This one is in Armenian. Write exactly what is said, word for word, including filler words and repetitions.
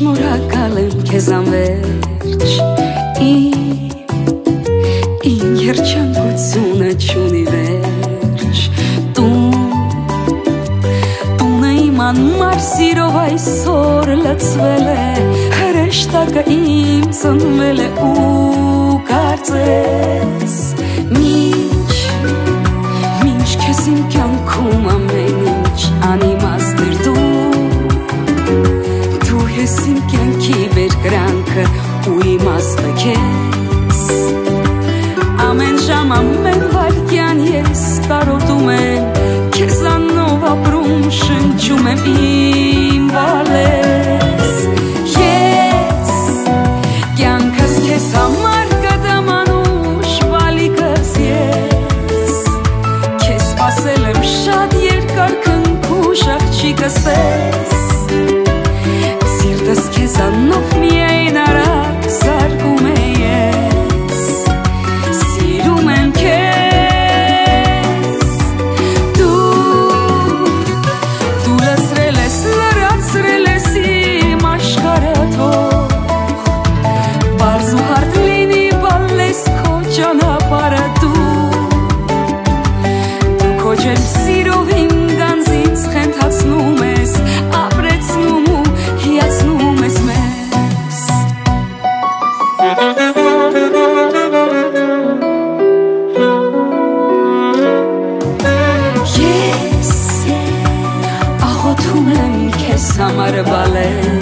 շնորհակալ եմ քեզ անվերջ Իմ երջանկությունը չունի վերջ Տունը իմ անմար սիրով այսօր լցվել է Հրեշտակը իմ ծնվել է ու կարծես Մինչ, մինչ քեզ իմ կյանքում ամեն ինչ անիմաստ էր դու Դու ես իմ կյանքի բերկրանքը ու իմաստը քեզ Ամեն ժամ, ամեն վայրկյան ես կարոտում եմ Քեզանով ապրում շնչում եմ իմ վալես Ես կյանքս քեզ համար կդամ անուշ բալիկս ես Քեզ սպասել եմ շատ երկար քնքուշ աղջիկս պես Սիրտս քեզանով միայն արագ զարկում է ես Սիրում եմ քեզ Դու Դու լսրել ես, լրացրել ես իմ աշխարհը թող Պարզ ու հարթ լինի բալես քո ճանապարհը դու Դու քո ջերմ սիրով իմ գանձից խենթացնում ես Ապրեցնում ու հիացնում ես մեզ Ես աղոթում եմ քեզ համար բալես